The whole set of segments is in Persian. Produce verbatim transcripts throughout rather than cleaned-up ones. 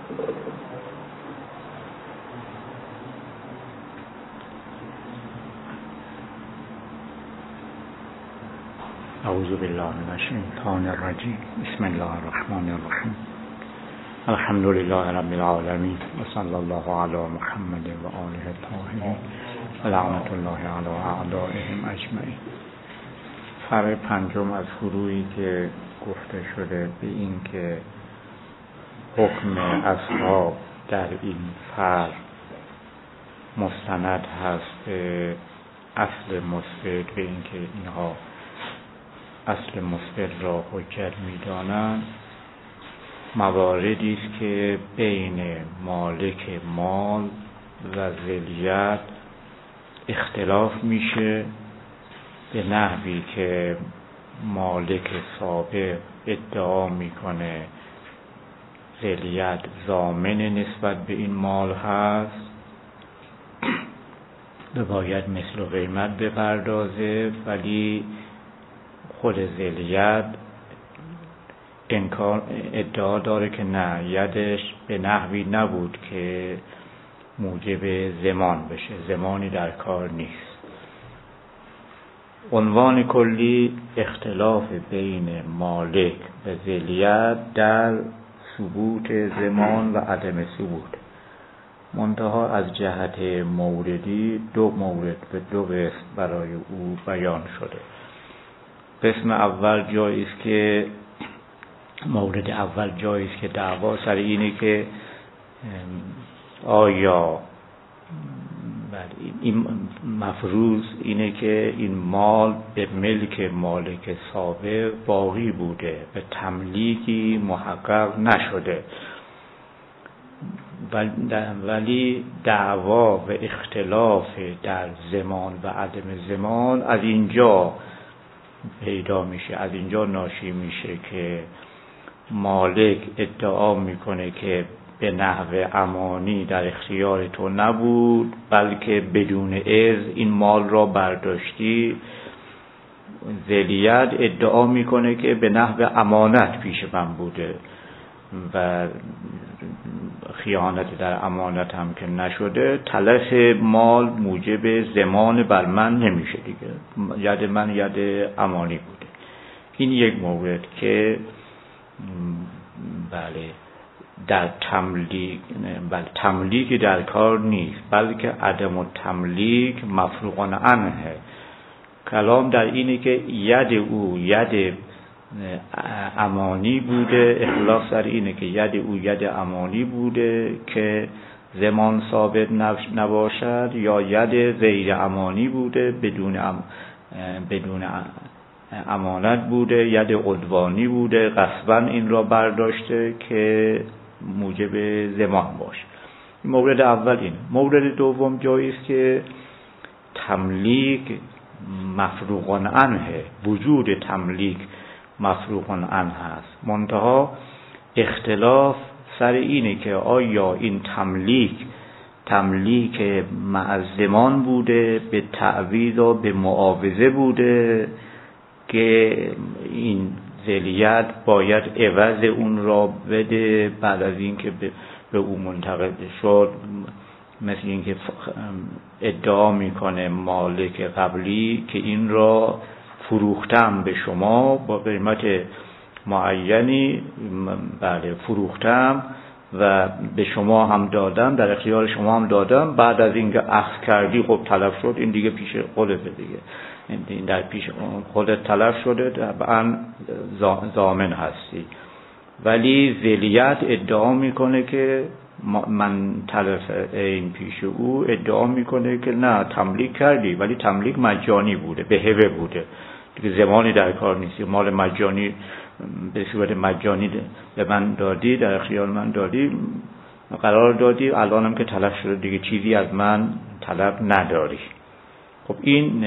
اعوذ بالله من الشیطان الرجیم. بسم الله الرحمن الرحیم. الحمد لله رب العالمین و صلی الله علی محمد و آله الطاهرین و لعنت الله علی اعدائهم اجمعین. فرع پنجم از فروعی که گفته شده به این که حکم اصحاب در این فرع مستند هست به اصل مثبت، به این که اینها اصل مثبت را حجت می‌دانند، مواردی است که بین مالک مال و ذلیت اختلاف میشه به نحوی که مالک سابق ادعا میکنه ذلیت ضامن نسبت به این مال هست و باید مثل و قیمت بپردازه، ولی خود ذلیت انکار ادعا داره که نه، یدش به نحوی نبود که موجب ضمان بشه، ضمانی در کار نیست. عنوان کلی اختلاف بین مالک و ذلیت در ثبوت ضمان و عدم ثبوت. منتها از جهت موردی دو مورد به دو قسم برای او بیان شده. قسم اول جایی است که مورد اول جایی است که دعوا سر اینه که آیا این مفروض اینه که این مال به ملک مالک سابق باقی بوده، به تملیکی محقق نشده، ولی دعوا و اختلاف در ضمان و عدم ضمان از اینجا پیدا میشه، از اینجا ناشی میشه که مالک ادعا میکنه که به نحو امانی در اختیار تو نبود، بلکه بدون اذن این مال را برداشتی. ذلیت ادعا میکنه که به نحو امانت پیش من بوده و خیانت در امانت هم که نشده، تلف مال موجب ضمان بر من نمیشه دیگه، ید من ید امانی بوده. این یک مورد که بله در تملیک بله تملیک در کار نیست، بلکه عدم التملیک مفروغ عنه. کلام در اینه که ید او ید امانی بوده، اختلاف سر اینه که ید او ید امانی بوده که ضمان ثابت نباشد، یا ید غیر امانی بوده بدون ام بدون امانت بوده، ید عدوانی بوده، غصباً این را برداشته که موجب ضمان باشه. مورد اول این. مورد دوم جایی است که تملیک مفروغ عنه، وجود تملیک مفروغ عنه هست، منتها اختلاف سر اینه که آیا این تملیک تملیک مع ضمان بوده، به تعویض و به معاوضه بوده که این ذلیت باید عوض اون را بده بعد از این که به او منتقل شد، مثل این که ادعا میکنه مالک قبلی که این را فروختم به شما با قیمت معینی، بله فروختم و به شما هم دادم، در اختیار شما هم دادم، بعد از اینکه اخذ کردی خب تلف شد، این دیگه پیش خودت دیگه، این در پیش خودت تلف شده، طبعا ضامن هستی. ولی ذلیت ادعا میکنه که من تلف این پیش او، ادعا میکنه که نه تملیک کردی ولی تملیک مجانی بوده، به هبه بوده دیگه، زمانی در کار نیستی، مال مجانی به صورت مجانی به من دادی، در اختیار من دادی، قرار دادی، الانم که تلف شده دیگه چیزی از من طلب نداری. خب این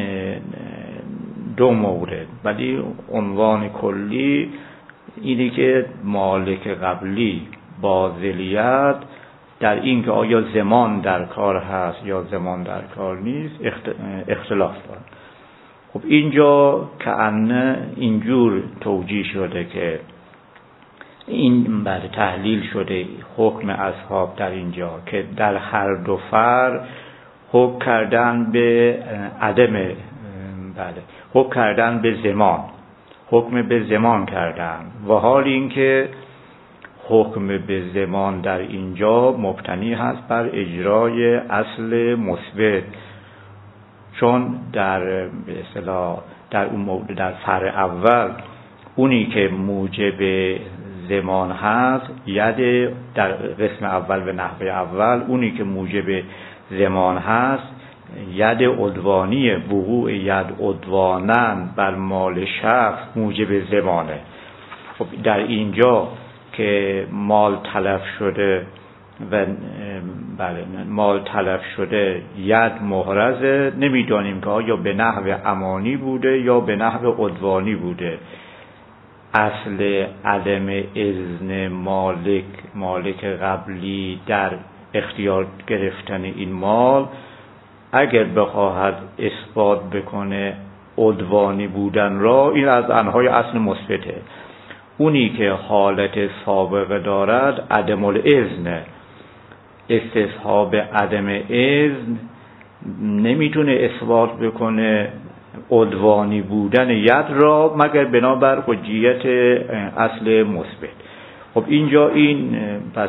دو مورد. ولی عنوان کلی اینه که مالک قبلی با ذلیت در این که آیا ضمان در کار هست یا ضمان در کار نیست اختلاف داره. خب اینجا کأنه اینجور توجیه شده که این بله تحلیل شده حکم اصحاب در اینجا که در هر دو فر حکم کردن به عدم بله حکم کردن به زمان حکم به زمان کردن و حال اینکه حکم به زمان در اینجا مبتنی هست بر اجرای اصل مثبت، چون در به اصطلاح در اون موضوع در فرع اول اونی که موجب زمان هست ید در قسم اول و نحوه اول اونی که موجب زمان هست ید عدوانی وقوع ید عدوانن بر مال شخص موجب زمانه. خب در اینجا که مال تلف شده و بله مال تلف شده ید محرزه، نمیدانیم که آیا به نحو امانی بوده یا به نحو عدوانی بوده. اصل عدم اذن مالک مالک قبلی در اختیار گرفتن این مال اگر بخواهد اثبات بکنه عدوانی بودن را، این از انهای اصل مثبته. اونی که حالت سابقه دارد عدم الاذن، استصحاب عدم اذن نمیتونه اثبات بکنه عدوانی بودن ید را مگر بنابر حجیت اصل مثبت. خب اینجا این پس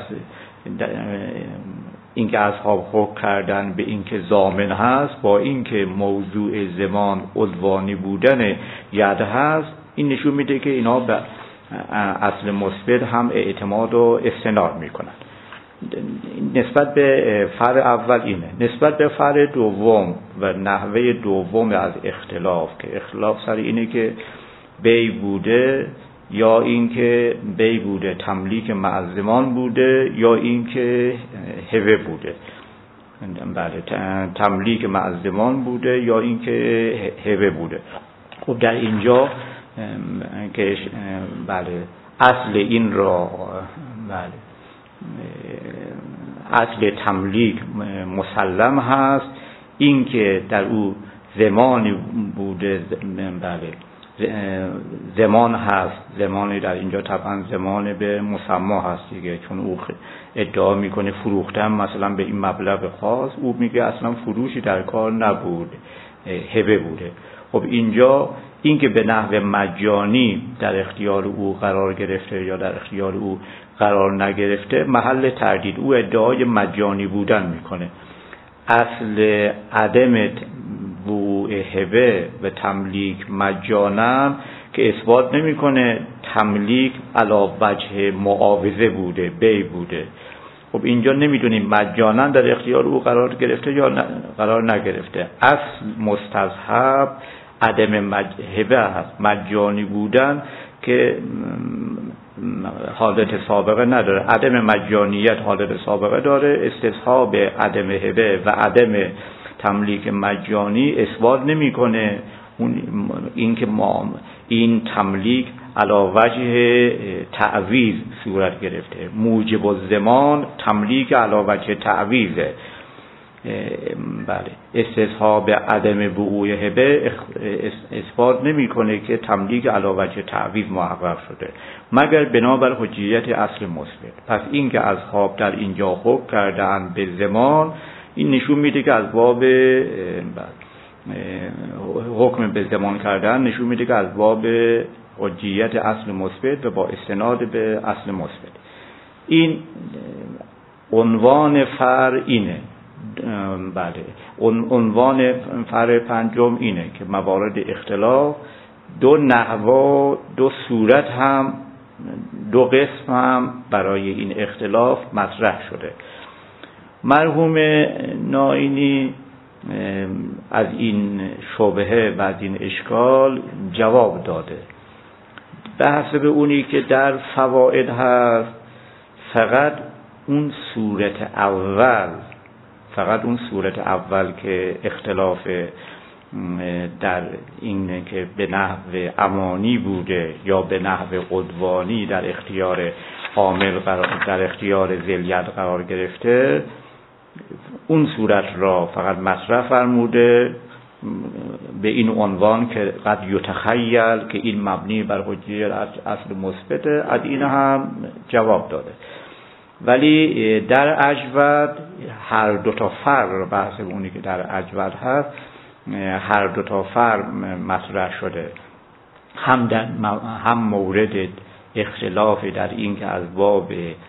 اینکه اصحاب حکم کردن به اینکه ضامن هست با اینکه موضوع زمان عدوانی بودن ید هست، این نشون میده که اینا به اصل مثبت هم اعتماد و استناد میکنن. نسبت به فرع اول اینه. نسبت به فرع دوم و نحوه دوم از اختلاف که اختلاف سر اینه که بی بوده یا اینکه بی بوده تملیک مع زمان بوده یا اینکه هبه بوده. بله تملیک مع زمان بوده یا اینکه هبه بوده. خب در اینجا که بله اصل این را بله اصل تملیک مسلم هست، این که در او زمانی بوده بله زمان هست. زمانی در اینجا طبعا زمان به مسما هست دیگه، چون او ادعا میکنه فروختن مثلا به این مبلغ خاص، او میگه اصلا فروشی در کار نبود، هبه بوده. خب اینجا این که به نحو مجانی در اختیار او قرار گرفته یا در اختیار او قرار نگرفته محل تردید، او ادعای مجانی بودن میکنه. اصل عدم وقوع هبه و تملیک مجانا که اثبات نمیکنه تملیک علی وجه معاوضه بوده، بی بوده. خب اینجا نمیدونیم مجانا در اختیار او قرار گرفته یا قرار نگرفته. اصل مستصحب عدم هبه هست، مجانی بودن که حالت سابقه نداره. عدم مجانیت حالت سابقه داره. استصحاب عدم هبه و عدم تملیک مجانی اثبات نمیکنه اون اینکه ما این تملیک علی وجه تعویض صورت گرفته. موجب الزمان تملیک علی وجه تعویضه. بله استصحاب عدم وقوع هبه اثبات نمیکنه که تملیک علی وجه تعویض محقق شده مگر بنابر حجیت اصل مثبت. پس این که اصحاب در اینجا حکم کردن به زمان، این نشون میده که از باب حکم به زمان کردن نشون میده که از باب حجیت اصل مثبت و با استناد به اصل مثبت. این عنوان فرع اینه. بله عنوان فرع پنجم اینه که موارد اختلاف دو نحو دو صورت هم دو قسم هم برای این اختلاف مطرح شده. مرحوم نائینی از این شبهه و از این اشکال جواب داده. به حسب اونی که در فوائد هست فقط اون صورت اول فقط اون صورت اول که اختلاف در این که به نحو امانی بوده یا به نحو عدوانی در اختیار عامل در اختیار ذی‌الید قرار گرفته، اون صورت را فقط مطرح فرموده به این عنوان که قد یتخیل که این مبنی بر حجیه اصل مثبت، از این هم جواب داده. ولی در اجود هر دو تا فرع، بحث اونی که در اجود هست، هر دو تا فرع مطرح شده، هم در هم مورد اختلاف در این که از باب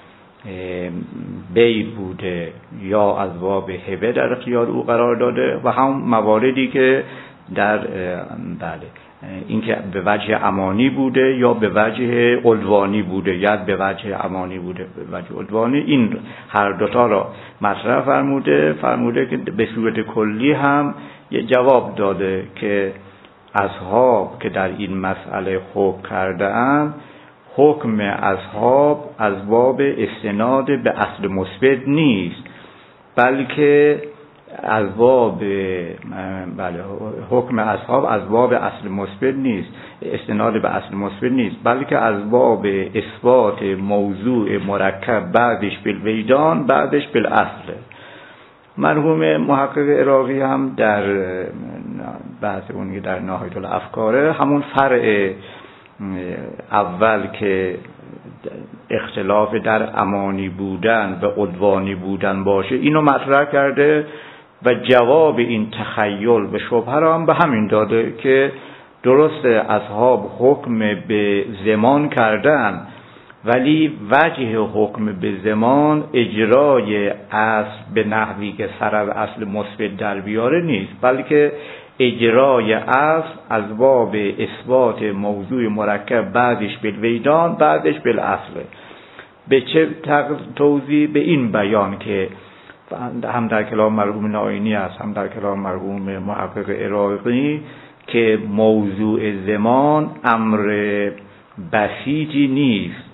بی بوده یا از باب هبه در اختیار او قرار داده، و هم مواردی که در بله این که به وجه امانی بوده یا به وجه عدوانی بوده، یا به وجه امانی بوده به وجه عدوانی. این هر دوتا را مطرح فرموده فرموده که به صورت کلی هم یه جواب داده که اصحاب که در این مسئله حکم کرده اند، حکم اصحاب از باب استناد به اصل مثبت نیست، بلکه از باب بله حکم اصحاب از باب اصل مثبت نیست، استناد به اصل مثبت نیست، بلکه از باب اثبات موضوع مرکب بعدش بالوجدان بعدش بالاصل. مرحوم محقق عراقی هم در بحث اون که در نهایت الافکاره همون فرع اول که اختلاف در امانی بودن و عدوانی بودن باشه اینو مطرح کرده و جواب این تخیل و شبهه را هم به همین داده که درست اصحاب حکم به زمان کردن، ولی وجه حکم به زمان اجرای اصل به نحوی که سر از اصل مثبت در بیاره نیست، بلکه اجرای اصل از باب اثبات موضوع مرکب بعدش بالوجدان بعدش بالاصل. به چه توضیح؟ به این بیان که هم در کلام مرحوم نائینی است هم در کلام مرحوم محقق عراقی که موضوع زمان امر بسیطی نیست،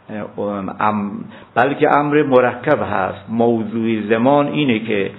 بلکه امر مرکب هست. موضوع زمان اینه که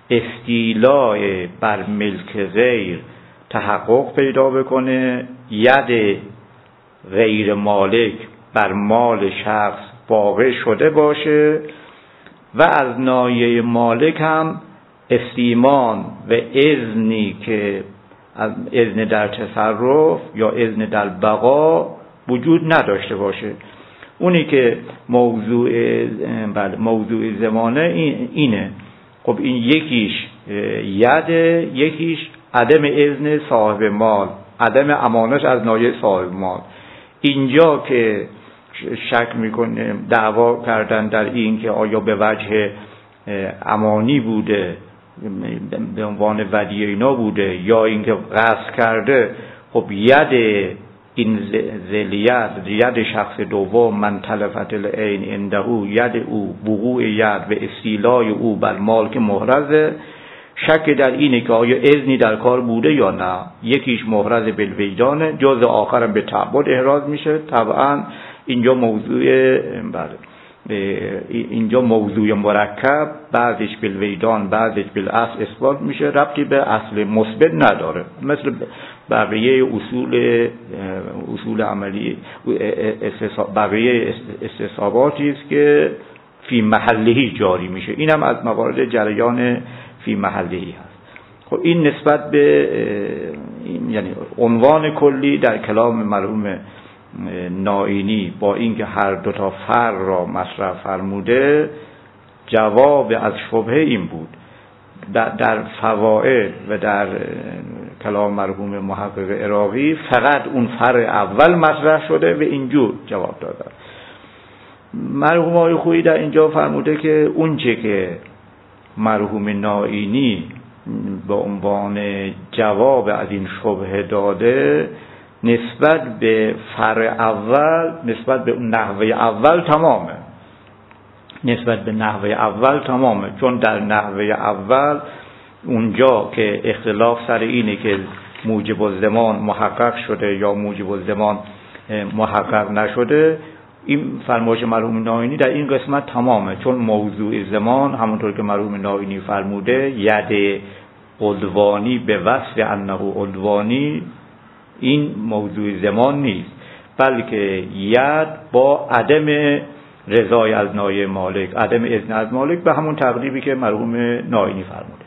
استیلاء بر ملک غیر تحقق پیدا بکنه، ید غیر مالک بر مال شخص واقع شده باشه و از ناحیه مالک هم استیمان و اذنی که اذن در تصرف یا اذن در بقا وجود نداشته باشه. اونی که موضوع بله موضوع زمانه اینه. خب این یکیش ید، یکیش عدم اذن صاحب مال، عدم امانت از ناحیه صاحب مال. اینجا که شک میکنه دعوا کردن در این که آیا به وجه امانی بوده به عنوان ودیعه اینا بوده یا اینکه قصد کرده، خب ید این ذلیت ید شخص دوم من تلفت العین عنده، ید او وقوع ید و استیلای او بر مال که محرزه. شک در اینه که آیا اذنی در کار بوده یا نه. یکیش محرز بالوجدانه، جز آخرم به تعبد احراز میشه. طبعا اینجا موضوع بله اینجا موضوع مرکب بعدش بالوجدان بعدش بالاصل اثبات میشه، ربطی به اصل مثبت نداره. مثل بقیه اصول اصول عملی بقیه استصحاباتی است که فی محلهی جاری میشه. اینم از موارد جریان فی محلهی هست. خب این نسبت به این یعنی عنوان کلی در کلام مرحوم نائینی با اینکه هر دو تا فرع را مطرح فرموده، جواب از شبهه این بود. در, در فوائد و در کلام مرحوم محقق عراقی فقط اون فرع اول مطرح شده و اینجور جواب داده. مرحوم آقای خویی در اینجا فرموده که اون چه که مرحوم نائینی به عنوان جواب از این شبهه داده نسبت به فرع اول، نسبت به نحوه اول تمامه. نسبت به نحوه اول تمامه، چون در نحوه اول اونجا که اختلاف سر اینه که موجب الزمان محقق شده یا موجب الزمان محقق نشده، این فرمایش مرحوم نائینی در این قسمت تمامه، چون موضوع زمان همونطور که مرحوم نائینی فرموده ید عدوانی به وصف انه عدوانی این موضوع زمان نیست، بلکه ید با عدم رضای از ناحیه مالک، عدم اذن از مالک، به همون تقریبی که مرحوم نائینی فرموده.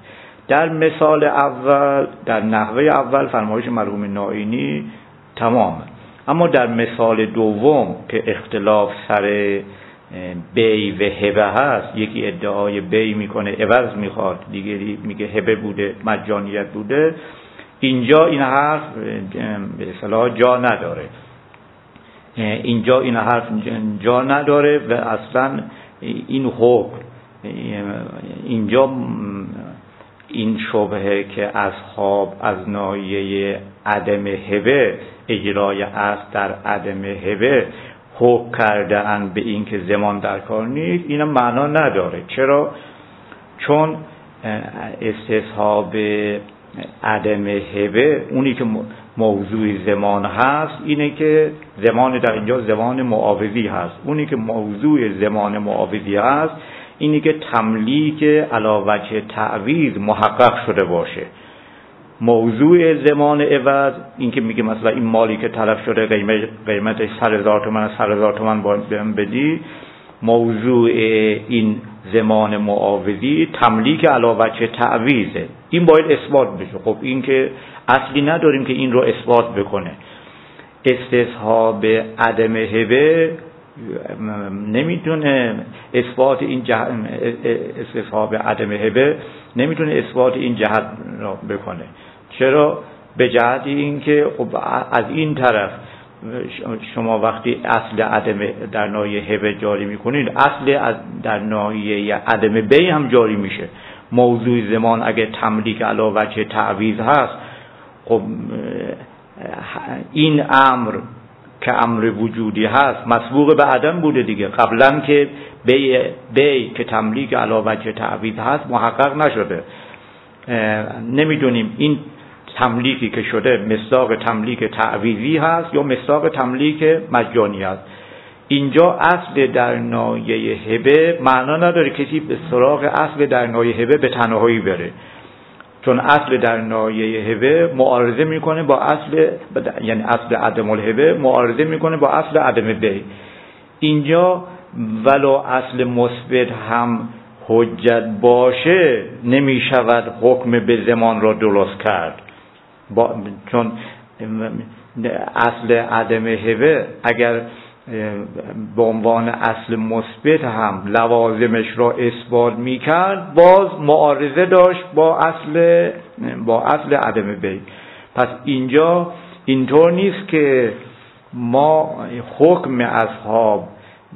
در مثال اول، در نحوه اول فرمایش مرحوم نائینی تمام، اما در مثال دوم که اختلاف سر بی و هبه هست، یکی ادعای بی میکنه عوض میخواد، دیگری میگه هبه بوده مجانیت بوده، اینجا این حرف به اصطلاح جا نداره. اینجا این حرف جا نداره و اصلا این حکم اینجا این شبهه که اصحاب از ناحیه عدم هبه اجرای است در عدم هبه حکم کرده اند به این که زمان در کار نیست، اینا معنا نداره. چرا؟ چون استصحاب عدم هبه اونی که موضوع زمان هست اینه که زمان در اینجا زمان معاوضی هست، اونی که موضوع زمان معاوضی هست اینی که تملیک علی وجه تعویض محقق شده باشه. موضوع زمان عوض این که میگه مثلا این مالی که تلف شده قیمت قیمتش صد هزار تومان، صد هزار تومان باید بدی، موضوع این زمان معاوضی تملیک علی وجه تعویضه، این باید اثبات بشه. خب این که اصلی نداریم که این رو اثبات بکنه. استصحاب عدم هبه نمیتونه اثبات این جهت، استصحاب عدم هبه نمیتونه اثبات این جهت را بکنه. چرا؟ به جهت این که از این طرف شما وقتی اصل عدم در ناحیه هبه جاری میکنید، اصل در ناحیه عدم بی هم جاری میشه. موضوع زمان اگه تملیک علی وجه تعویض هست، خب این امر که امر وجودی هست مسبوق به عدم بوده دیگه، قبلا که بی, بی که تملیک علی وجه تعویض هست محقق نشده. نمیدونیم این تملیکی که شده مصداق تملیک تعویضی هست یا مصداق تملیک مجانی هست. اینجا اصل در ناحیه هبه معنا نداره کسی به سراغ اصل در ناحیه هبه به تنهایی بره، چون اصل در ناحیه هبه معارضه میکنه با اصل، یعنی اصل عدم الهبه معارضه میکنه با اصل عدم بی. اینجا ولو اصل مثبت هم حجت باشه نمیشود حکم به زمان را درست کرد، با چون اصل عدم هبه اگر به عنوان اصل مثبت هم لوازمش را اثبات میکرد باز معارضه داشت با اصل با اصل عدم بی. پس اینجا اینطور نیست که ما حکم اصحاب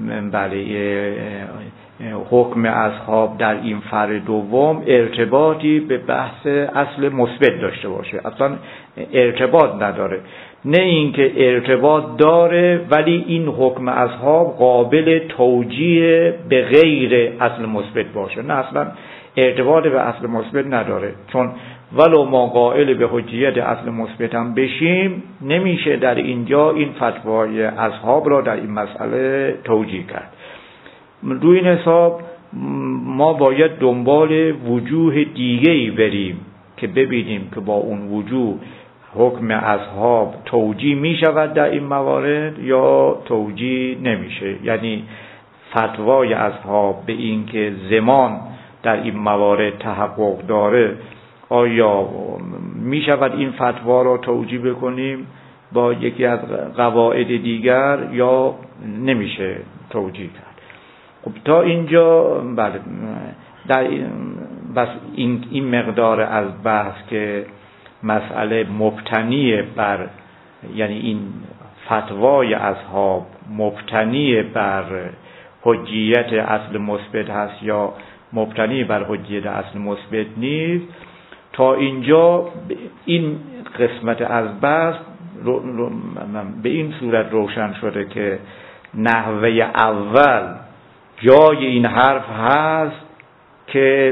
بله حکم اصحاب در این فرع دوم ارتباطی به بحث اصل مثبت داشته باشه، اصلا ارتباط نداره. نه اینکه ارتباط داره ولی این حکم اصحاب قابل توجیه به غیر اصل مثبت باشه، نه اصلا ارتباط به اصل مثبت نداره. چون ولو ما قائل به حجیت اصل مثبت هم بشیم نمیشه در اینجا این فتوای اصحاب را در این مسئله توجیه کرد. روی این حساب ما باید دنبال وجوه دیگه‌ای بریم که ببینیم که با اون وجوه حکم اصحاب توجیه می شود در این موارد یا توجیه نمیشه. یعنی فتوای اصحاب به این که زمان در این موارد تحقق داره، آیا می شود این فتوا را توجیه بکنیم با یکی از قواعد دیگر یا نمیشه توجیه کرد. خب تا اینجا بله در این بس این, این مقدار از بحث که مسئله مبتنی بر، یعنی این فتوای اصحاب مبتنی بر حجیت اصل مثبت هست یا مبتنی بر حجیت اصل مثبت نیست. تا اینجا این قسمت از بحث رو رو به این صورت روشن شده که نحوه اول جای این حرف هست که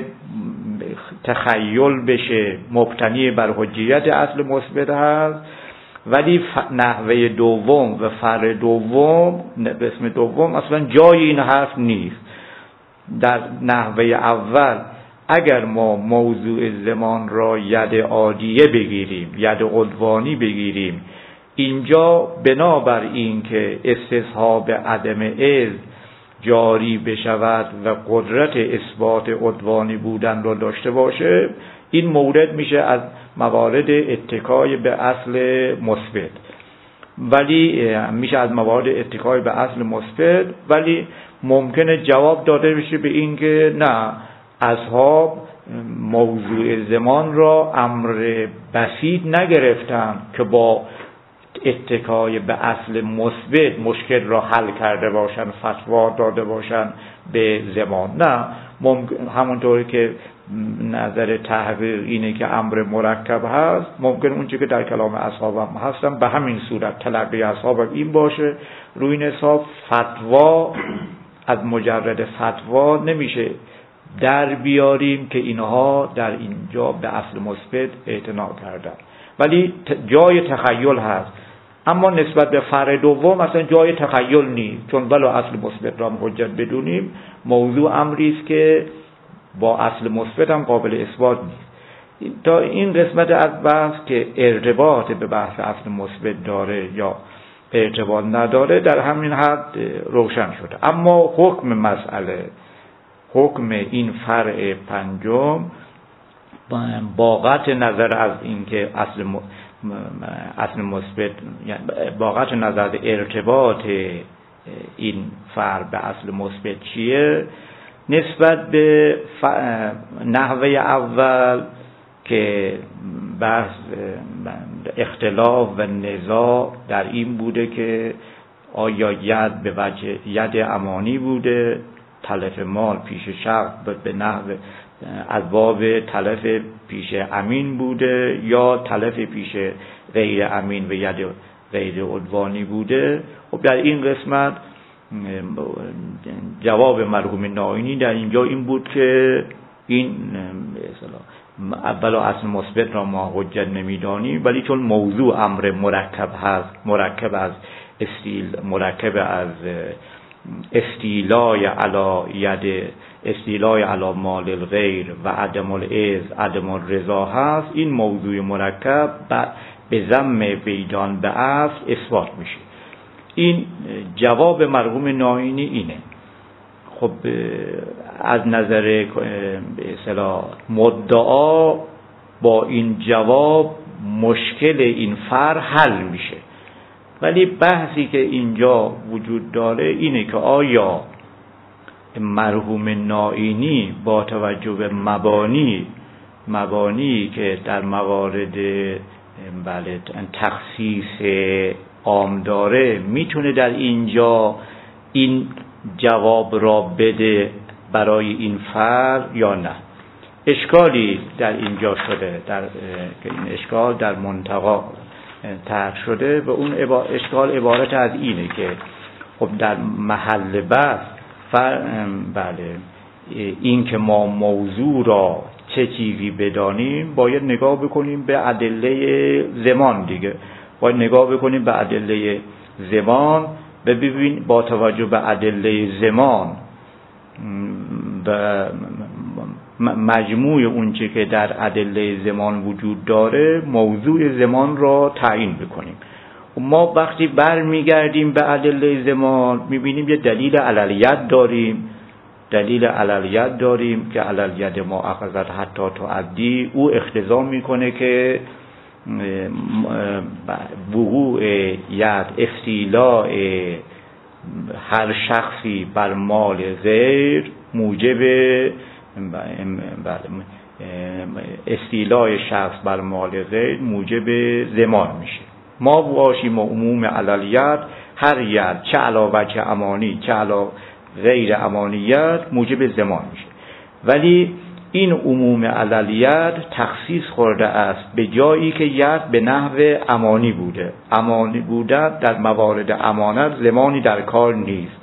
تخیل بشه مبتنی بر حجیت اصل مثبت هست، ولی نحوه دوم و فرع دوم قسم دوم اصلا جای این حرف نیست. در نحوه اول اگر ما موضوع زمان را ید عادیه بگیریم، ید عدوانی بگیریم، اینجا بنابر این که استصحاب عدم اذن جاری بشود و قدرت اثبات عدوانی بودن را داشته باشه، این مورد میشه از موارد اتکای به اصل مثبت، ولی میشه از موارد اتکای به اصل مثبت، ولی ممکنه جواب داده بشه به این که نه، اصحاب موضوع زمان را امر بسیط نگرفتن که با اتکای به اصل مثبت مشکل را حل کرده باشن، فتوا داده باشن به زمان. نه، همونطوری که نظر تحقیق اینه که امر مرکب هست، ممکن اونچه که در کلام اصحاب هم هستن به همین صورت تلقی اصحاب این باشه. روی این حساب فتوا از مجرد فتوا نمیشه در بیاریم که اینها در اینجا به اصل مثبت اعتنا کردن، ولی جای تخیل هست. اما نسبت به فرع دوم مثلا جای تخیل نیست، چون ولو اصل مثبت را حجت بدونیم، موضوع امری است که با اصل مثبت هم قابل اثبات نیست. تا این قسمت از بحث که ارتباط به بحث اصل مثبت داره یا ارتباط نداره در همین حد روشن شده. اما حکم مسئله، حکم این فرع پنجم، با قطع نظر از اینکه اصل م... اصل مثبت، یعنی با قطع نظر ارتباط این فرع به اصل مثبت چیه، نسبت به ف... نحوه اول که بحث اختلاف و نزاع در این بوده که آیا ید به وجه ید امانی بوده، تلف مال پیش شخص به نحو از باب تلف پیش امین بوده، یا تلف پیش غیر امین و ید غیر عدوانی بوده. خب در این قسمت جواب مرحوم نائینی در اینجا این بود که این اول اصل مثبت را ما حجت نمیدانیم، ولی چون موضوع امر مرکب هست، مرکب از استیل مرکب از استیلای علی ید استیلای علی مال الغیر و عدم العز عدم الرضا هست، این موضوع مرکب به ضم ویدان به اصل اثبات میشه. این جواب مرحوم نائینی اینه. خب از نظر به اصطلاح مدعا با این جواب مشکل این فرع حل میشه، ولی بحثی که اینجا وجود داره اینه که آیا مرحوم نائینی با توجه به مبانی مبانی که در موارد بله تخصیص عام داره میتونه در اینجا این جواب را بده برای این فرع یا نه. اشکالی در اینجا شده، در که این اشکال در منتقا طرح شده و اون اشکال عبارت از اینه که خب در محل بحث بله این که ما موضوع را چه چیزی بدانیم باید نگاه بکنیم به ادله زمان دیگه، باید نگاه بکنیم به ادله زمان و ببین با توجه به ادله زمان و مجموع اونچه که در ادله زمان وجود داره موضوع زمان را تعیین بکنیم. ما وقتی بر میگردیم به ادله زمان میبینیم یه دلیل علیت داریم، دلیل علیت داریم که علیت ما اخذت حتی تعدی، او اقتضا میکنه که وقوع ید استیلاء هر شخصی بر مال غیر موجب استیلاء شخص بر مال غیر موجب زمان میشه. ما باشیم و عموم علیت هر ید چه علاوه چه امانی چه علاوه غیر امانیت موجب زمان میشه، ولی این عموم علیت تخصیص خورده است به جایی که ید به نحو امانی بوده. امانی بوده در موارد امانت زمانی در کار نیست،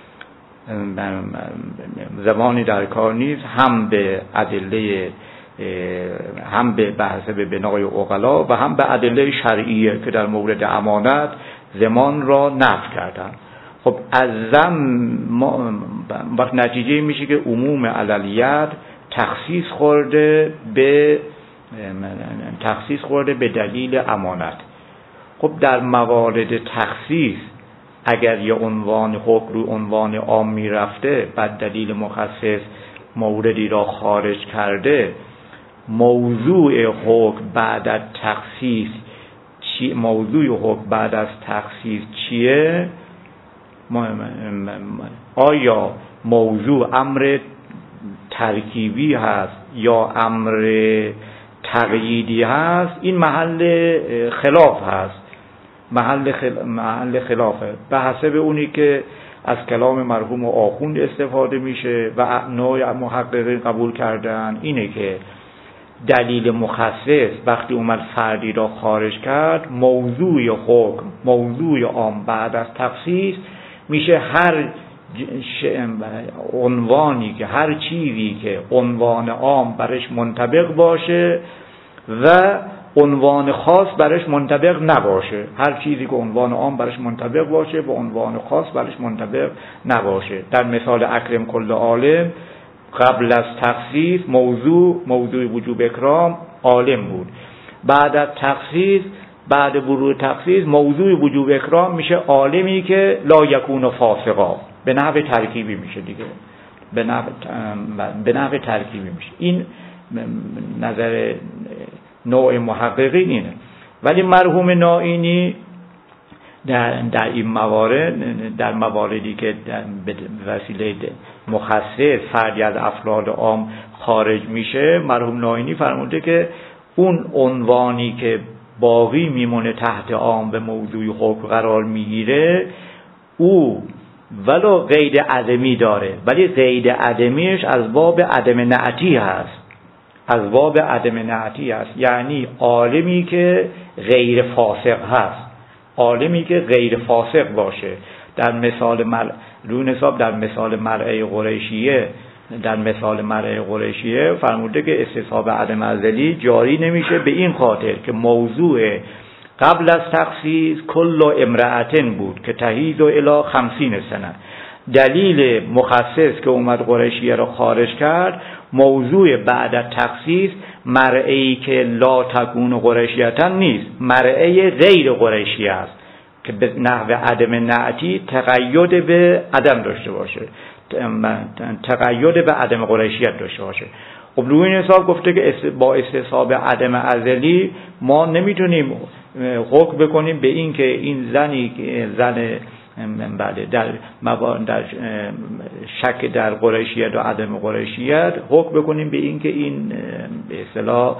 زمانی در کار نیست، هم به ادله هم به بحث به بنای عقلا و هم به ادله شرعیه که در مورد امانت زمان را نفی کردن. خب از زم وقت نتیجه میشه که عموم علیت تخصیص خورده به تخصیص خورده به دلیل امانت. خب در موارد تخصیص اگر یه عنوان حکم رو عنوان عام میرفته بعد دلیل مخصص موردی را خارج کرده، موضوع حکم بعد از تخصیص چی موضوع حکم بعد از تخصیص چیه؟ آیا موضوع امر ترکیبی هست یا امر تقییدی هست؟ این محل خلاف هست، محل خل... محل خلافه به حسب اونی که از کلام مرحوم آخوند استفاده میشه و نوع محققین قبول کردن اینه که دلیل مخصص وقتی اومد فردی را خارج کرد، موضوع حکم موضوع عام بعد از تخصیص میشه هر عنوانی که هر چیزی که عنوان عام برش منطبق باشه و عنوان خاص برش منطبق نباشه. هر چیزی که عنوان عام برش منطبق باشه و عنوان خاص برش منطبق نباشه. در مثال اکرم کل عالم، قبل از تخصیص موضوع موضوع وجوب اکرام عالم بود. بعد از تخصیص، بعد ورود تخصیص، موضوع وجوب اکرام میشه عالمی که لا یکون فاسقا، به نحو ترکیبی میشه دیگه، به نحو به نحو ترکیبی میشه. این نظر نوع محققین اینه. ولی مرحوم نائینی در در این موارد، در مواردی که به وسیله مخصص فردی از افراد عام خارج میشه، مرحوم نائینی فرموده که اون عنوانی که باقی میمونه تحت عام به موضوع حکم قرار میگیره، او ولو قید عدمی داره ولی قید عدمیش از باب عدم نعتی هست، از باب عدم نعتی هست، یعنی عالمی که غیر فاسق هست، عالمی که غیر فاسق باشه. در مثال مل... روی حساب در مثال مرعه قریشیه در مثال مرعه قریشیه فرموده که استصحاب عدم ازلی جاری نمیشه به این خاطر که موضوع قبل از تخصیص کل امرأتن بود که تحیید و الی خمسین سنه. دلیل مخصص که اومد قریشیه رو خارج کرد، موضوع بعد از تخصیص مرعه‌ای که لا تکون قریشیتن نیست، مرعه غیر قریشی است که به نحو عدم نعتی تقید به عدم داشته باشه، تقید به عدم قریشیت داشته باشه. خب روی این حساب گفته که با استصحاب عدم ازلی ما نمیتونیم حکم بکنیم به این که این زنی زن بله در در شک در قریشیت و عدم قریشیت حکم بکنیم به این که این به اصطلاح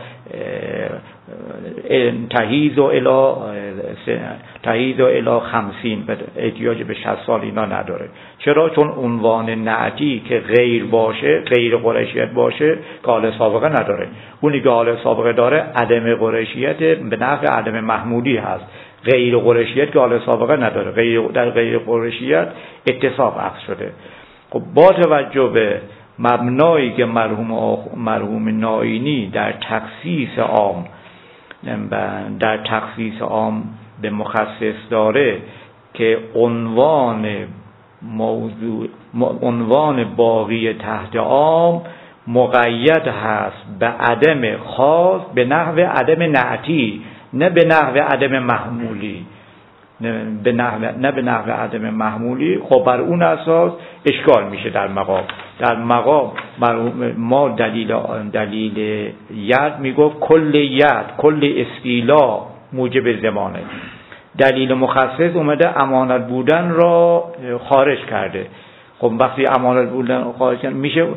تحییز و الی تحییز و الی خمسین و احتیاج به شصت سال اینا نداره. چرا؟ چون عنوان نعتی که غیر باشه، غیر قریشیت باشه، که حال سابقه نداره. اونی که حال سابقه داره عدم قریشیت به نحو عدم محمولی هست، غیر قریشیت که حال سابقه نداره. غیر در غیر قریشیت اتصاف عقد شده. خب با توجه به مبنایی که مرحوم مرحوم نائینی در تخصیص عام در تخصیص عام به مخصص داره که عنوان موضوع عنوان باقی تحت عام مقید هست به عدم خاص به نحو عدم نعتی، نه به نحو عدم محمولی، نه به نحو نه به نحو عدم محمولی. خب بر اون اساس اشکال میشه در مقام در مقام ما دلیل دلیل ید میگفت کل ید کل استیلا موجب زمانه. دلیل مخصص اومده امانت بودن را خارج کرده. خب وقتی امانت بودن خارج کرده میشه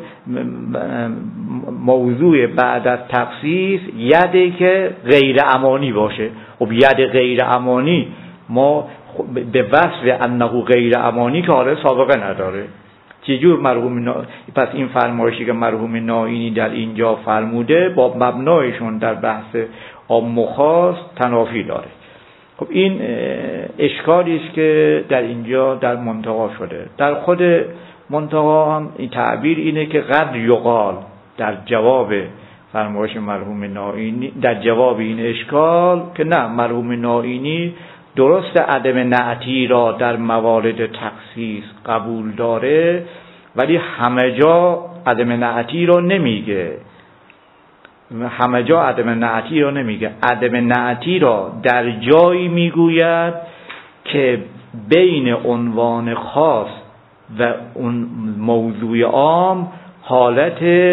موضوع بعد از تخصیص یدی که غیر امانی باشه. خب ید غیر امانی ما به وصف انه غیر امانی که حالا سابقه نداره. چجور مرحوم نا... پس این فرمایشی که مرحوم نائینی در اینجا فرموده با مبنایشون در بحث عام و خاص تنافی داره. خب این اشکالی است که در اینجا در منتقا شده. در خود منتقا هم این تعبیر اینه که قد یقال در جواب فرمایش مرحوم نائینی، در جواب این اشکال که نه، مرحوم نائینی درست عدم نعتی را در موارد تخصیص قبول داره ولی همه جا عدم نعتی را نمیگه. همه جا عدم نعتی را نمیگه. عدم نعتی را در جایی میگوید که بین عنوان خاص و اون موضوع عام حالت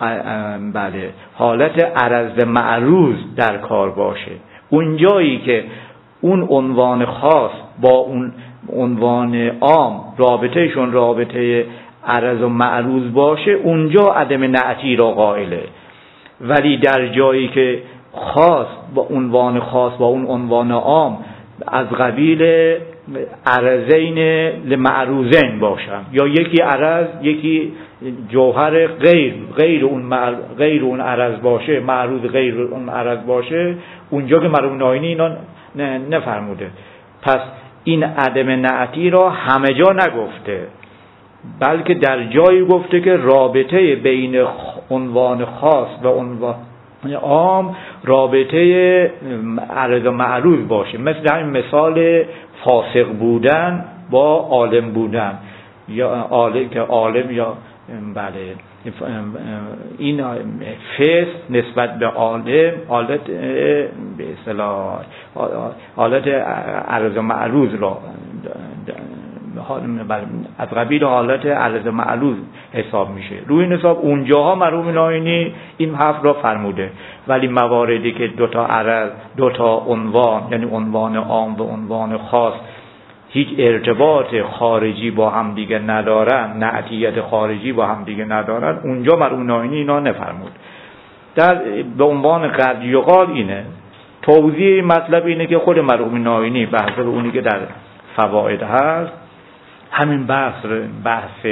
بله حالت عرض معروض در کار باشه. اون جایی که اون عنوان خاص با اون عنوان عام رابطهشون رابطه عرض و معروض باشه، اونجا عدم نعتی را قائله. ولی در جایی که خاص با عنوان خاص با اون عنوان عام از قبیل عرضین لمعروضین باشن، یا یکی عرض یکی جوهر غیر غیر اون مع... غیر اون عرض باشه، معروض غیر اون عرض باشه، اونجا که مرحوم ناینی اینا نفرموده. پس این عدم نعتی را همه جا نگفته، بلکه در جایی گفته که رابطه بین عنوان خاص و عنوان عام رابطه عرض و معروض باشه. مثل همین مثال فاسق بودن با عالم بودن، یا عالم که عالم یا بله این فسق نسبت به عالم حالت به اصطلاح حالت عرض و معروض را از قبیل حالت عرض و معروض حساب میشه. روی این حساب اونجاها مرحوم ناینی این حرف را فرموده. ولی مواردی که دو تا عرض دو تا عنوان، یعنی عنوان عام و عنوان خاص، هیچ ارتباط خارجی با هم دیگه ندارن، نعتیت خارجی با هم دیگه ندارن، اونجا مرحوم ناینی اینا نفرمود. در به عنوان قد یقال اینه توضیح مطلب اینه که خود مرحوم ناینی به حسب اونی که در فواید هست همین بحث بحث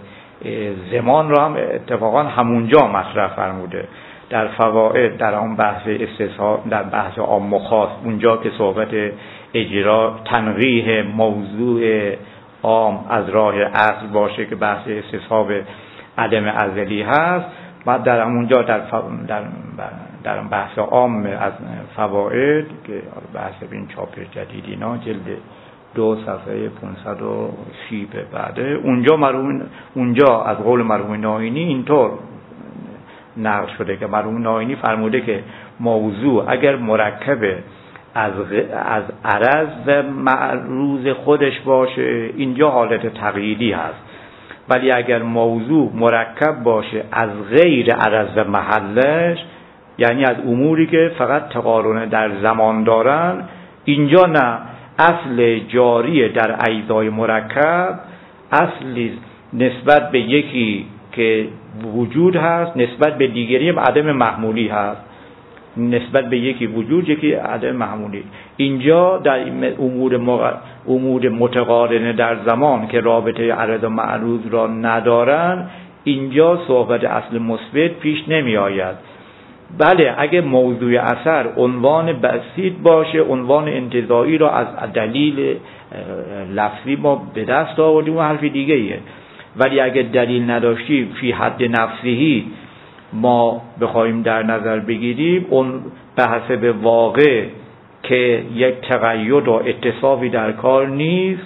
زمان را هم اتفاقا همونجا مطرح فرموده. در فواید در اون بحث استصحاب، در بحث عام و خاص، اونجا که صحبت اجرا تنقیح موضوع عام از راه اصل باشه که بحث استصحاب عدم ازلی هست، بعد در اونجا در در در بحث عام از فواید که بحث این چاپ جدید اینا جلد دو صفحه پانصد و سی به بعده، اونجا مرحوم اونجا از قول مرحوم ناینی اینطور نقل شده که مرحوم ناینی فرموده که موضوع اگر مرکب از از عرض و معروض خودش باشه اینجا حالت تقییدی هست، ولی اگر موضوع مرکب باشه از غیر عرض و محلش، یعنی از اموری که فقط تقارن در زمان دارن، اینجا نه، اصل جاری در اجزای مرکب اصلی نسبت به یکی که وجود هست، نسبت به دیگری هم عدم محمولی هست. نسبت به یکی وجود، یکی عدم محمولی. اینجا در امور مغ... امور متقارنه در زمان که رابطه عرض و معروض را ندارن، اینجا صحبت اصل مثبت پیش نمی آید. بله اگه موضوع اثر عنوان بسیط باشه، عنوان انتزاعی را از دلیل لفظی ما به دست آوردیم و حرف دیگه ایه. ولی اگه دلیل نداشتیم فی حد نفسهی ما بخوایم در نظر بگیریم، اون به حسب واقع که یک تقید و اتصافی در کار نیست،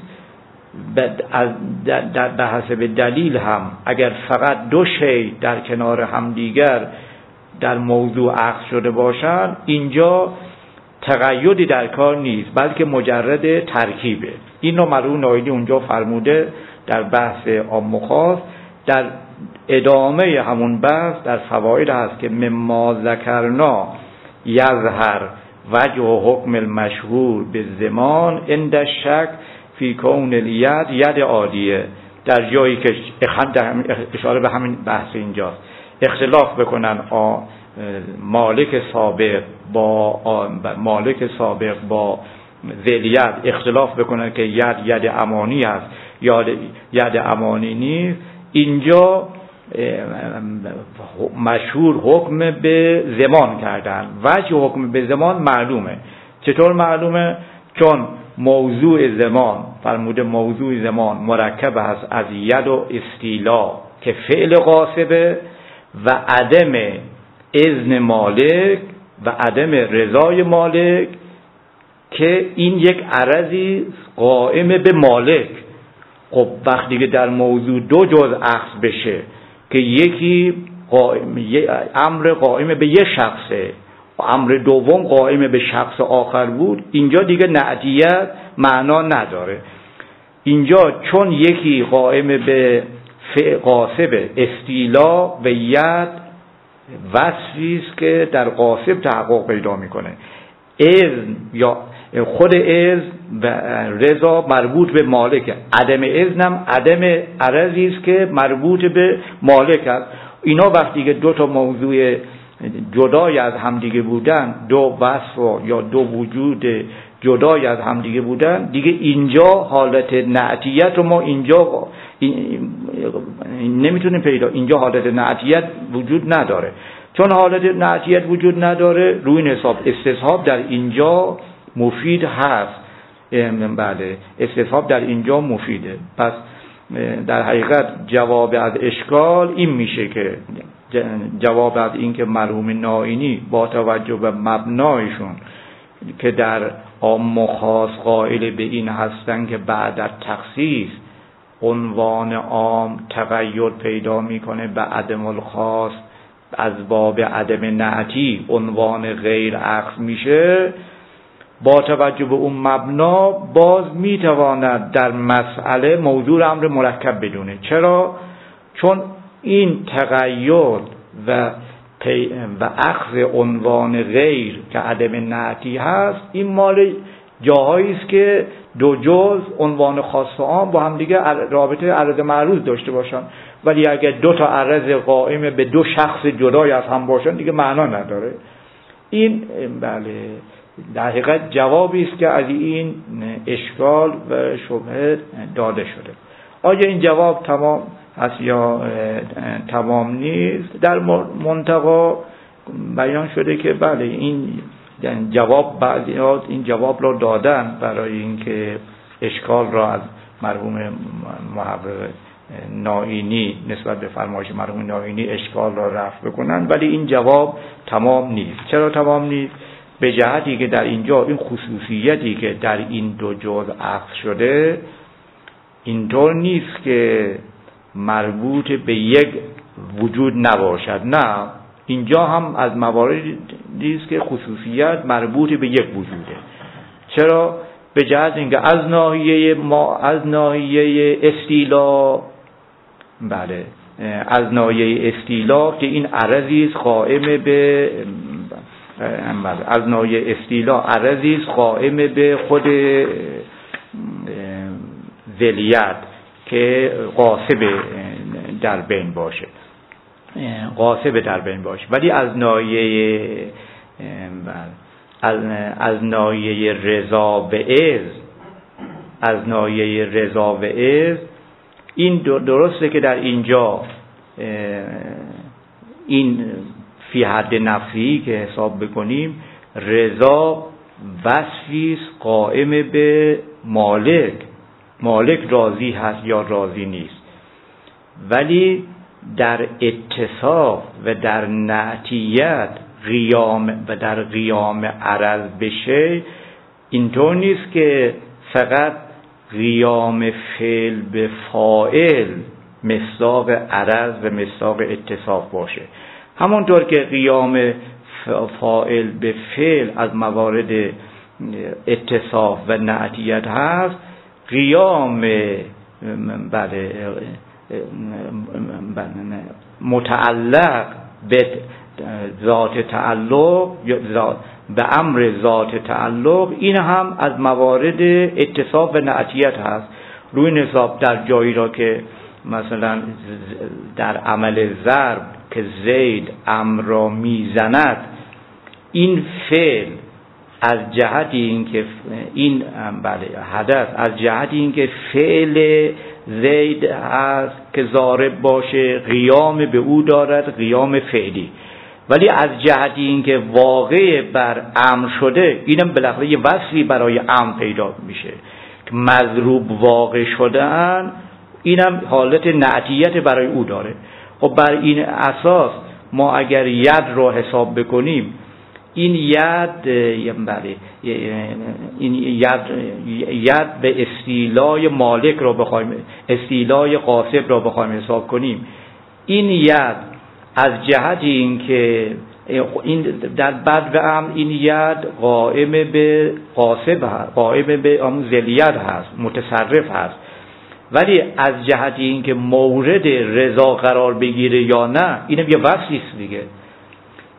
به حسب دلیل هم اگر فقط دو شی در کنار همدیگر در موضوع عقد شده باشند، اینجا تقیدی در کار نیست بلکه مجرد ترکیبه. این رو مرحوم ناینی اونجا فرموده در بحث عام و خاص. در ادامه همون بحث در فواید هست که مما ذکرنا یظهر وجه و حکم المشهور به زمان عند شک فی کون الید ید عالیه. در جایی که اشاره به همین بحث اینجاست، اختلاف بکنن مالک سابق با مالک سابق با ذلیت، اختلاف بکنن که ید ید امانی است یا ید امانی نیست، اینجا مشهور حکم به زمان کردن. وجه حکم به زمان معلومه. چطور معلومه؟ چون موضوع زمان فرموده موضوع زمان مرکب است از ید و استیلا که فعل غاصبه و عدم اذن مالک و عدم رضای مالک، که این یک عرضی قائم به مالک. خب وقتی که در موضوع دو جز اخذ بشه که یکی قائم امر قائم به یک شخصه، امر دوم قائم به شخص آخر بود، اینجا دیگه نعتیت معنا نداره. اینجا چون یکی قائم به فعل غاصب استیلا و ید وصفی است که در قاصب تحقق پیدا میکنه. اذن یا خود اذن و رضا مربوط به مالک، عدم اذنم عدم عرضی است که مربوط به مالک است. اینا وقتی که دو تا موضوع جدای از همدیگه بودن، دو وصف یا دو وجود جدای از همدیگه بودن، دیگه اینجا حالت نعتیت رو ما اینجا نمیتونیم پیدا، اینجا حالت نعتیت وجود نداره. چون حالت نعتیت وجود نداره، روی این حساب استصحاب در اینجا مفید هست. بله، استصحاب در اینجا مفیده. پس در حقیقت جواب از اشکال این میشه که جواب از این که مرحوم نائینی با توجه به مبنایشون که در عام و خاص قائل به این هستن که بعد از تخصیص عنوان عام تغیر پیدا میکنه به عدم الخاص، از باب عدم نعتی عنوان غیر اخذ میشه، با توجه به اون مبنا باز میتواند در مسئله موضوع امر مرکب بدونه. چرا؟ چون این تغییر و و اخذ عنوان غیر که عدم نعتی هست، این مال جاهایی است که دو جز عنوان خاص و عام با هم دیگه رابطه عرض معروض داشته باشن. ولی اگر دو تا عرض قائم به دو شخص جدای از هم باشن دیگه معنا نداره. این بله در حقیقت جوابی است که از این اشکال و شبهه داده شده. آیا این جواب تمام هست یا تمام نیست؟ در منتقا بیان شده که بله این جواب بعضیات این جواب را دادن برای اینکه اشکال را از مرحوم محقق نائینی نسبت به فرمایش مرحوم نائینی اشکال را رفع بکنن، ولی این جواب تمام نیست. چرا تمام نیست؟ به جهتی که در اینجا این خصوصیتی که در این دو جز اخذ شده اینطور نیست که مربوط به یک وجود نباشد. نه، اینجا هم از مواردی است که خصوصیت مربوط به یک وجوده. چرا؟ به جهت اینکه از ناحیه ما از ناحیه استیلا، بله از ناحیه استیلا که این عرضی است قائم به از ناحیه استیلا عرضی است قائم به خود ذلیت که قاصب در بین باشه، قاصب در بین باشه. ولی از ناحیه از, از ناحیه رضا و عز از ناحیه رضا و عز این درسته که در اینجا این فی حد نفی که حساب بکنیم رضا وصفی است قائم به مالک، مالک راضی هست یا راضی نیست. ولی در اتصاف و در نعتیت قیام و در قیام عرض بشه اینطور نیست که فقط قیام فعل به فاعل مصداق عرض و مصداق اتصاف باشه. همونطور که قیام فاعل به فعل از موارد اتصاف و نعتیت هست، قیام بله متعلق به ذات تعلق یا به امر ذات تعلق این هم از موارد اتصاف و نعتیت هست. روی نصاب در جایی را که مثلا در عمل ضرب که زید امر را میزند، این فعل از جهت اینکه این بله حدث از جهت اینکه فعل زید هست که ضارب باشه قیام به او دارد، قیام فعلی. ولی از جهت اینکه واقع بر امر شده، اینم بالاخره یه وصفی برای امر پیدا میشه که مضروب واقع شدن، اینم حالت نعتیت برای او داره. خب بر این اساس ما اگر ید رو حساب بکنیم، این ید بله این ید ید به استیلای مالک رو بخوایم، استیلای قاصب رو بخوایم حساب کنیم، این ید از جهت اینکه این در بد و امر این ید قائم به قاصب هست، قائم به اون ذلیت هست، متصرف هست. ولی از جهت اینکه مورد رضا قرار بگیره یا نه، اینم یه وصفی است دیگه.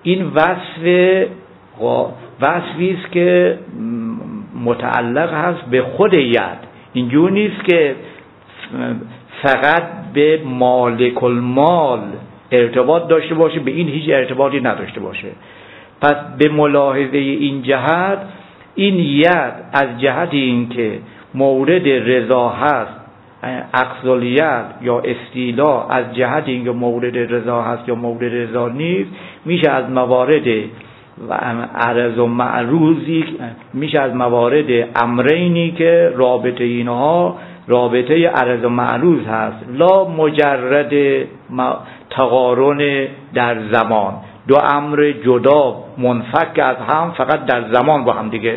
این وصف وصفی است که متعلق هست به خود ید. اینجور نیست که فقط به مالک المال ارتباط داشته باشه، به این هیچ ارتباطی نداشته باشه. پس به ملاحظه این جهت این ید از جهت این که مورد رضا هست، اخذ الید یا استیلا از جهت این که مورد رضا هست یا مورد رضا نیست، میشه از موارد و عرض و معروضی، میشه از موارد امرینی که رابطه اینها رابطه عرض و معروض هست، لا مجرد تقارن در زمان. دو امر جدا منفک از هم فقط در زمان با هم دیگه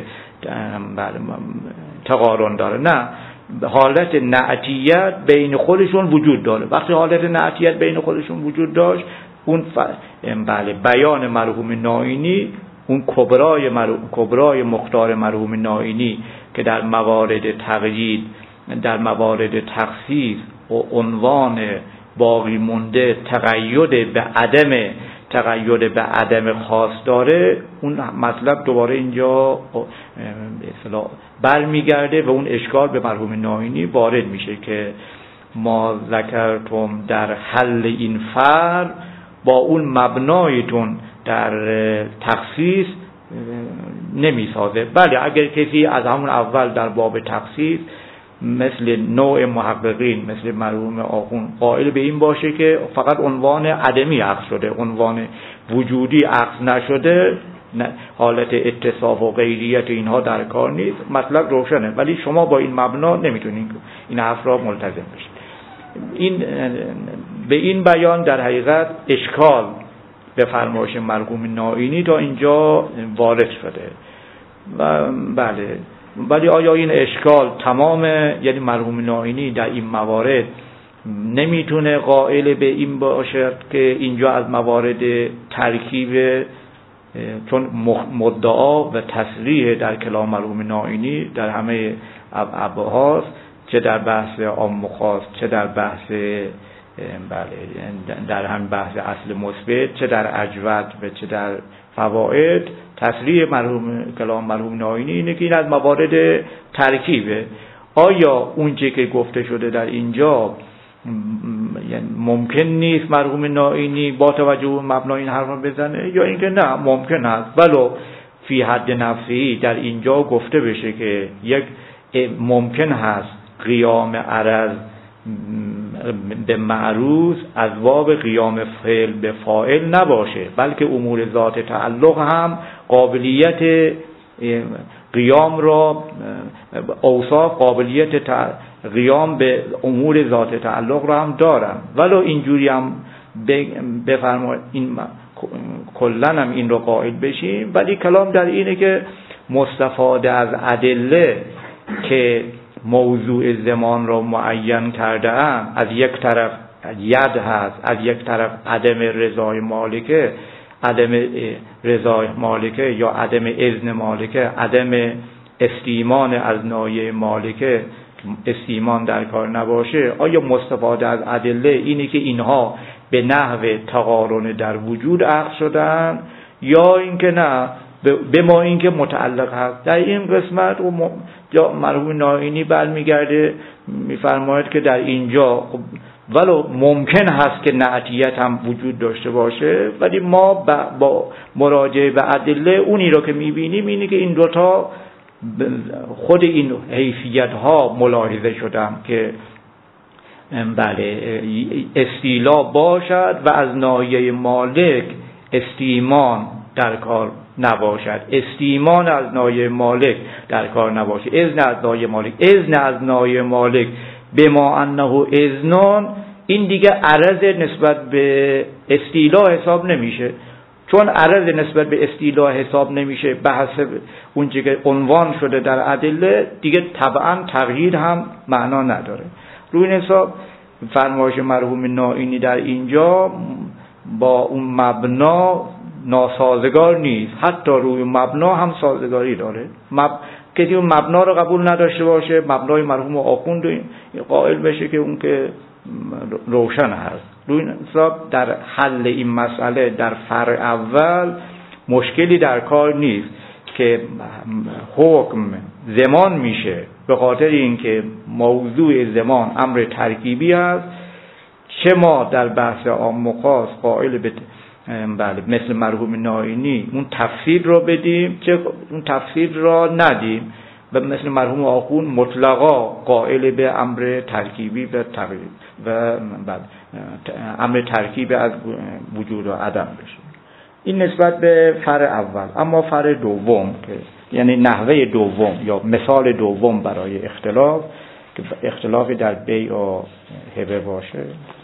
تقارن داره، نه، حالت نعتیت بین خودشون وجود داره. وقتی حالت نعتیت بین خودشون وجود داشت، اون ف... بله بیان مرحوم نائینی، اون کبرای مرحوم کبرای مختار مرحوم نائینی که در موارد تقیید، در موارد تخصیص و عنوان باقی مونده تقید به عدم تقید به عدم خاص داره، اون مطلب دوباره اینجا به اصطلاح برمیگرده و اون اشکال به مرحوم نائینی وارد میشه که ما ذکرتم در حل این فرع با اون مبنایتون در تخصیص نمیسازه. بله اگر کسی از همون اول در باب تخصیص مثل نوع محققین مثل مرحوم آخوند قائل به این باشه که فقط عنوان عدمی عقص شده، عنوان وجودی عقص نشده، حالت اتصاف و غیریت اینها در کار نیست، مطلب روشنه. ولی شما با این مبنا نمیتونید این حرف را ملتزم بشید. این به این بیان در حقیقت اشکال به فرمایش مرحوم نائینی تا اینجا وارد شده و بله. ولی آیا این اشکال تمام، یعنی مرحوم نائینی در این موارد نمیتونه قائل به این باشد که اینجا از موارد ترکیب، چون مدعا و تصریح در کلام مرحوم نائینی در همه ابوهاست، چه در بحث عام و خاص، چه در بحث بله در هم بحث اصل مثبت، چه در اجود و چه در فواید، تصریح مرحوم کلام مرحوم نائینی اینه که این از موارد ترکیبه. آیا اونچه که گفته شده در اینجا یعنی ممکن نیست مرحوم نائینی با توجه به مبنای این حرف بزنه، یا اینکه نه ممکن است ولو فی حد نفسی در اینجا گفته بشه که یک ممکن هست قیام عرض به معروض از باب قیام فعل به فاعل نباشه، بلکه امور ذات تعلق هم قابلیت قیام را، اوصاف قابلیت قیام به امور ذات تعلق را هم دارن. ولو اینجوری هم بفرمایید این کلن هم این رو قائل بشیم، ولی کلام در اینه که مستفاده از ادله که موضوع زمان را معین کرده ام، از یک طرف ید هست، از یک طرف عدم رضای مالکه، عدم رضای مالکه یا عدم اذن مالکه، عدم استیمان از نایه مالکه، استیمان در کار نباشه. آیا مستفاده از ادله اینه که اینها به نحو تقارن در وجود عقد شدن، یا اینکه نه به ما اینکه متعلق هست؟ در این قسمت و مرحوم نائینی برمیگرده میفرماید که در اینجا ولو ممکن هست که نعتیت هم وجود داشته باشه، ولی ما با مراجعه به ادله اونی رو که میبینیم اینه که این دوتا خود این حیثیت ها ملاحظه شدن که بله استیلا باشد و از ناحیه مالک استیمان در کار نباشد، استیمان از ناحیه مالک در کار نباشد، اذن از ناحیه مالک، اذن از ناحیه مالک به ما انه اذنان، این دیگه عرض نسبت به استیلا حساب نمیشه. چون عرض نسبت به استیلا حساب نمیشه به حسب اون چیزی که عنوان شده در ادله، دیگه طبعا تغییر هم معنا نداره. روی این حساب فرمایش مرحوم نائینی در اینجا با اون مبنا ناسازگار نیست، حتی روی مبنا هم سازگاری داره. مب... کسی اون مبنا رو قبول نداشته باشه، مبنای مرحوم آخوند قائل بشه که اون که روشن هست، روی این حساب در حل این مسئله در فرع اول مشکلی در کار نیست که حکم زمان میشه به خاطر اینکه موضوع زمان امر ترکیبی است، چه ما در بحث عام و خاص قائل به بله مثل مرحوم نائینی اون تفسیر را بدیم چه اون تفسیر را ندیم و مثل مرحوم آخون مطلقا قائل به امر ترکیبی و تغییر و بله امر ترکیبی از وجود و عدم بشه. این نسبت به فرع اول. اما فرع دوم که یعنی نحوه دوم یا مثال دوم برای اختلاف که اختلافی در بیع و هبه باشه